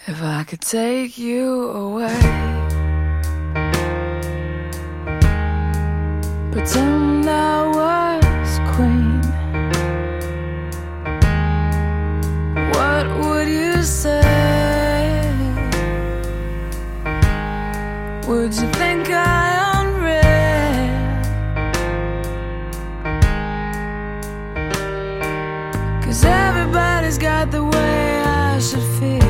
If I could take you away, pretend I was queen, what would you say? Would you think I unread? 'Cause everybody's got the way I should feel.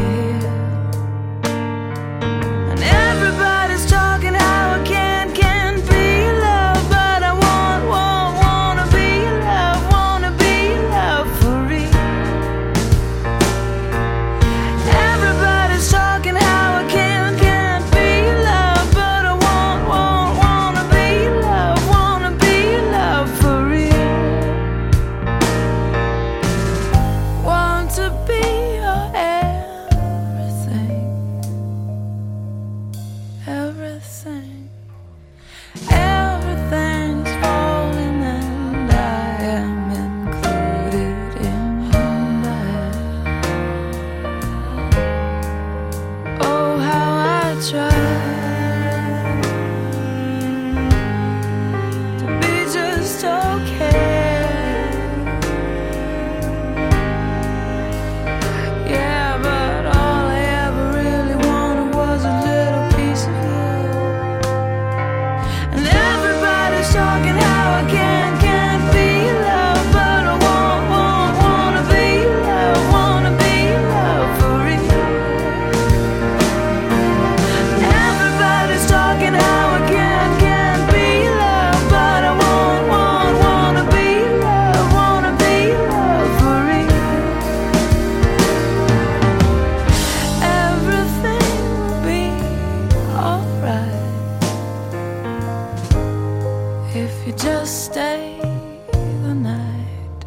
Everything's falling and I am included in that. Oh, how I try to be just okay. Yeah, but all I ever really wanted was a little piece of you. Talking how I can't be loved, but I wanna be loved for real. Everybody's talking how I can't be loved, but I wanna be loved for real. Everything will be alright if you just stay the night.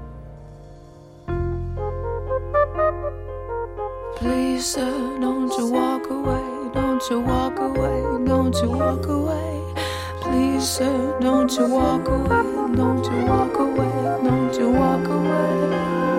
Please, sir, don't you walk away. Don't you walk away. Don't you walk away. Please, sir, don't you walk away. Don't you walk away. Don't you walk away.